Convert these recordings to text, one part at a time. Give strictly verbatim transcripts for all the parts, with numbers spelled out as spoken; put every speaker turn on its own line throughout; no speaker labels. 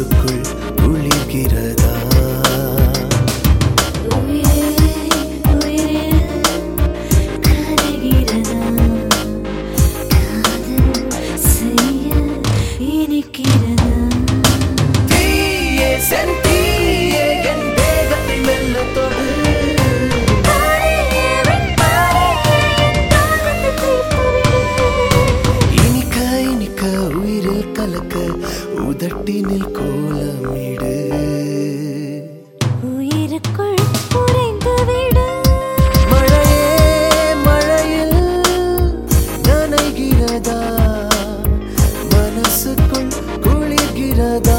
மனசுக்குள் குளிர்கிறதா? உதட்டினில் கோலமிடு,
உயிருக்குள் உறைந்துவிடு.
மழையே மழையில் நனைகிறதா? மனசுக்குள் குளிர்கிறதா?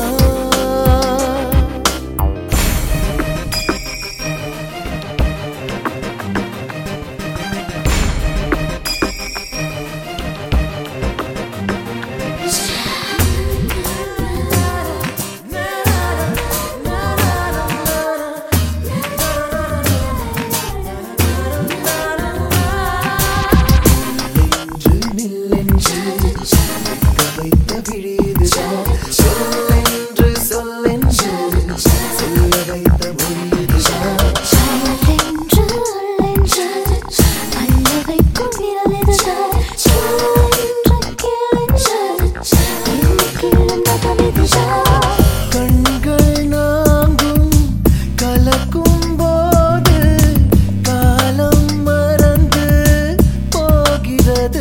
கண்கள் நாங்கும் கலக்கும் போது காலம் மறந்து போகிறது.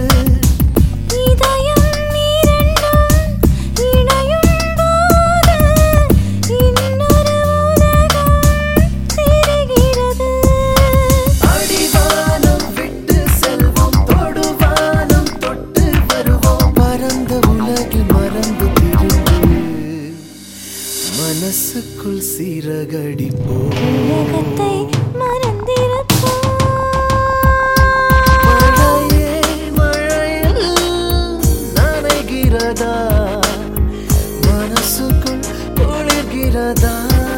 இதயம் இரண்டும் இணையும் போது இன்னொரு உலகம் தெரிகிறது.
அடிவானம் விட்டு செல்வோம், தொடுவானம் தொட்டு வருவோம். பரந்த உலகில் மறந்து மனசுக்குள் சீரகடிப்போம்.
உலகத்தை மறந்திருப்போம்.
மழையே மழையில் நனைகிறதா? மனசுக்குள் குளிர்கிறதா?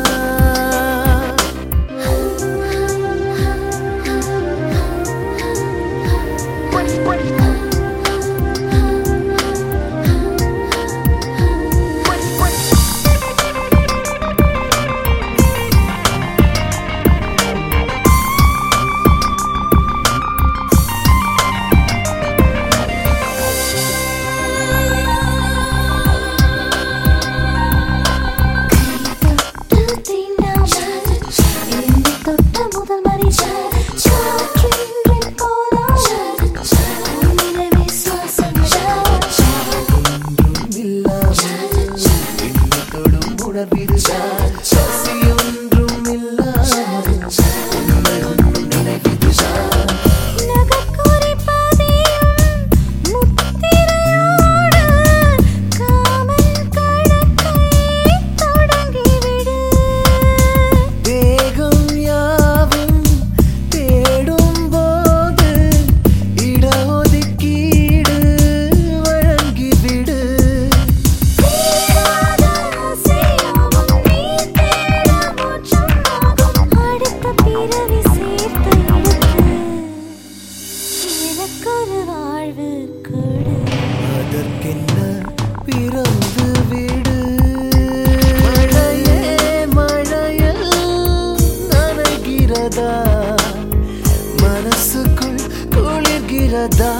அதற்கென்ன பிறந்து விடு. மழையே மழையில் நனைகிறதா? மனசுக்குள் குளிர்கிறதா?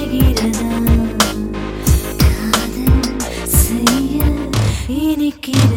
காதல் செய்ய இனிக்கிறது.